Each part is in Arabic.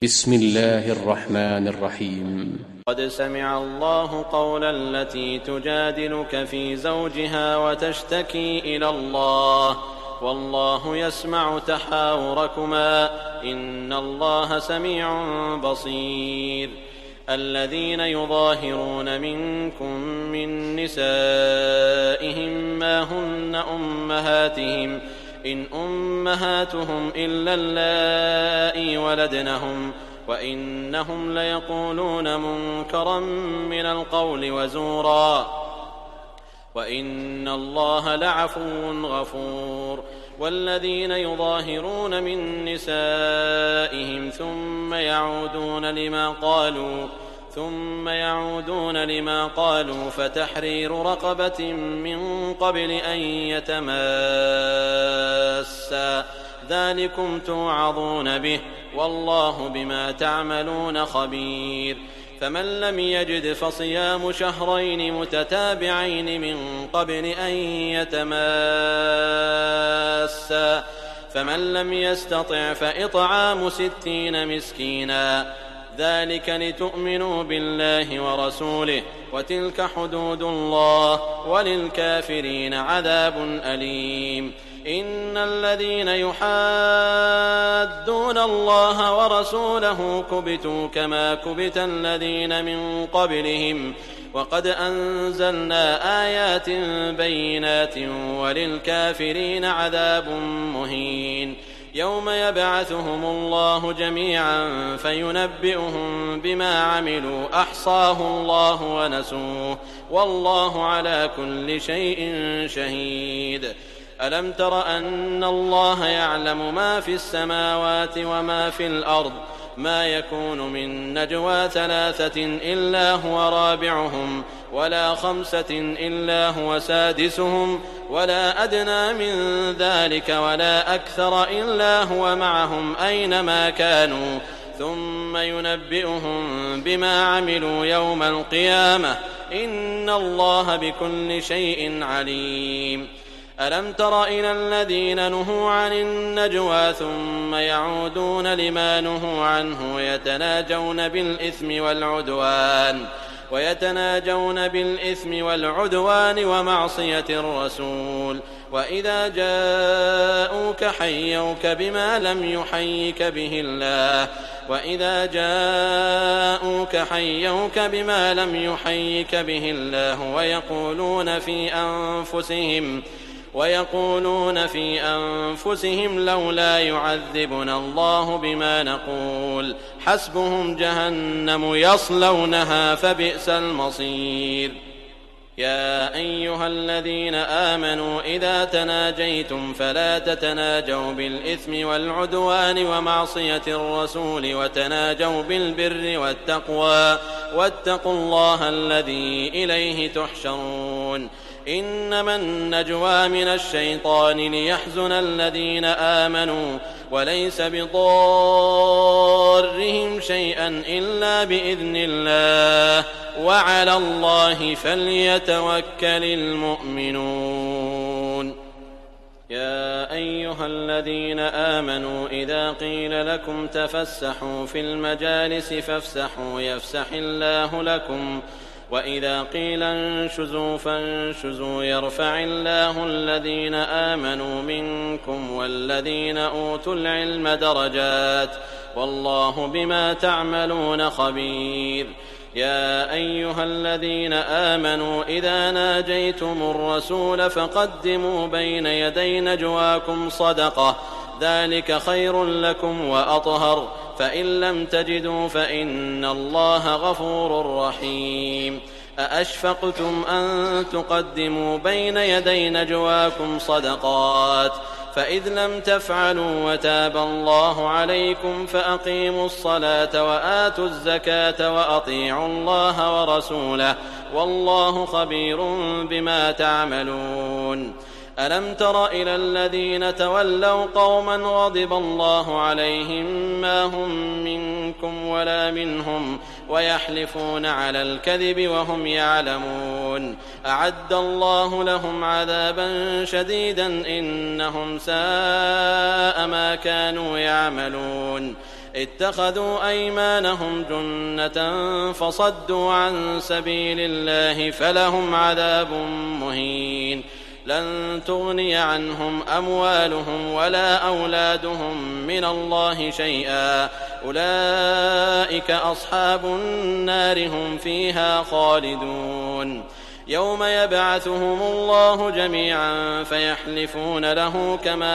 بسم الله الرحمن الرحيم. قد سمع الله قول التي تجادلك في زوجها وتشتكي إلى الله والله يسمع تحاوركما إن الله سميع بصير. الذين يظاهرون منكم من نسائهم ما هن أمهاتهم إن أمهاتهم إلا اللائي ولدنهم وإنهم ليقولون منكرا من القول وزورا وإن الله لعفو غفور. والذين يظاهرون من نسائهم ثم يعودون لما قالوا فتحرير رقبة من قبل أن يتماسا ذلكم توعظون به والله بما تعملون خبير. فمن لم يجد فصيام شهرين متتابعين من قبل أن يتماسا فمن لم يستطع فإطعام 60 مسكينا ذلك لتؤمنوا بالله ورسوله وتلك حدود الله وللكافرين عذاب أليم. إن الذين يحادون الله ورسوله كبتوا كما كبت الذين من قبلهم وقد أنزلنا آيات بينات وللكافرين عذاب مهين. يوم يبعثهم الله جميعا فينبئهم بما عملوا أحصاه الله ونسوه والله على كل شيء شهيد. ألم تر أن الله يعلم ما في السماوات وما في الأرض ما يكون من نجوى 3 إلا هو رابعهم ولا 5 إلا هو سادسهم ولا أدنى من ذلك ولا أكثر إلا هو معهم أينما كانوا ثم ينبئهم بما عملوا يوم القيامة إن الله بكل شيء عليم. ألم تر إلى الذين نهوا عن النجوى ثم يعودون لما نهوا عنه ويتناجون بالإثم والعدوان ومعصية الرسول وإذا جاءوك حيوك بما لم يحيك به الله ويقولون في أنفسهم لولا يعذبنا الله بما نقول حسبهم جهنم يصلونها فبئس المصير. يا أيها الذين آمنوا إذا تناجيتم فلا تتناجوا بالإثم والعدوان ومعصية الرسول وتناجوا بالبر والتقوى واتقوا الله الذي إليه تحشرون. إنما النجوى من الشيطان ليحزن الذين آمنوا وليس بضارهم شيئا إلا بإذن الله وعلى الله فليتوكل المؤمنون. يا أيها الذين آمنوا إذا قيل لكم تفسحوا في المجالس فافسحوا يفسح الله لكم وإذا قيل انشزوا فانشزوا يرفع الله الذين آمنوا منكم والذين أوتوا العلم درجات والله بما تعملون خبير. يا أيها الذين آمنوا إذا ناجيتم الرسول فقدموا بين يدي نجواكم صدقة ذلك خير لكم وأطهر فإن لم تجدوا فإن الله غفور رحيم. أأشفقتم أن تقدموا بين يدي نجواكم صدقات فإذ لم تفعلوا وتاب الله عليكم فأقيموا الصلاة وآتوا الزكاة وأطيعوا الله ورسوله والله خبير بما تعملون. ألم تر إلى الذين تولوا قوما غضب الله عليهم ما هم منكم ولا منهم ويحلفون على الكذب وهم يعلمون أعد الله لهم عذابا شديدا إنهم ساء ما كانوا يعملون. اتخذوا أيمانهم جنة فصدوا عن سبيل الله فلهم عذاب مهين لن تغني عنهم أموالهم ولا أولادهم من الله شيئا أولئك أصحاب النار هم فيها خالدون يوم يبعثهم الله جميعا فيحلفون له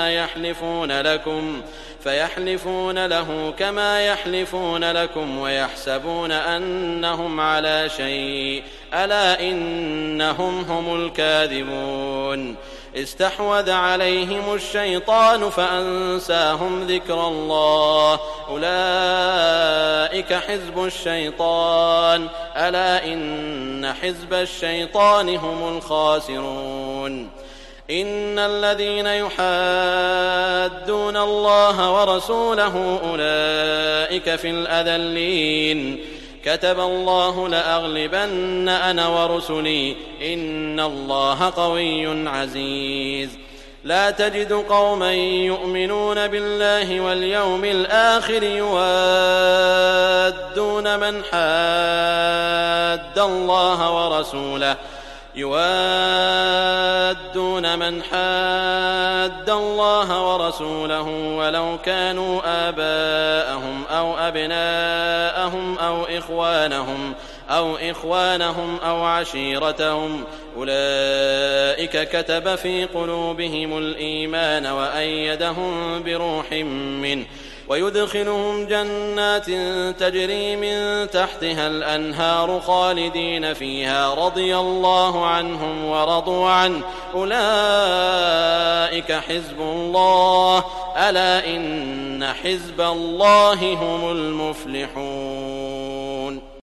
كما يحلفون لكم ويحسبون أنهم على شيء ألا إنهم هم الكاذبون استحوذ عليهم الشيطان فأنساهم ذكر الله أولئك حزب الشيطان ألا إن حزب الشيطان هم الخاسرون إن الذين يحادون الله ورسوله أولئك في الأذلين كتب الله لأغلبن أنا ورسلي إن الله قوي عزيز لا تجد قوما يؤمنون بالله واليوم الآخر يوادون من حاد الله ورسوله ولو كانوا آباءهم أو أبناءهم أو إخوانهم أو عشيرتهم أولئك كتب في قلوبهم الإيمان وأيدهم بروح منه ويدخلهم جنات تجري من تحتها الأنهار خالدين فيها رضي الله عنهم ورضوا عنه أولئك حزب الله ألا إن حزب الله هم المفلحون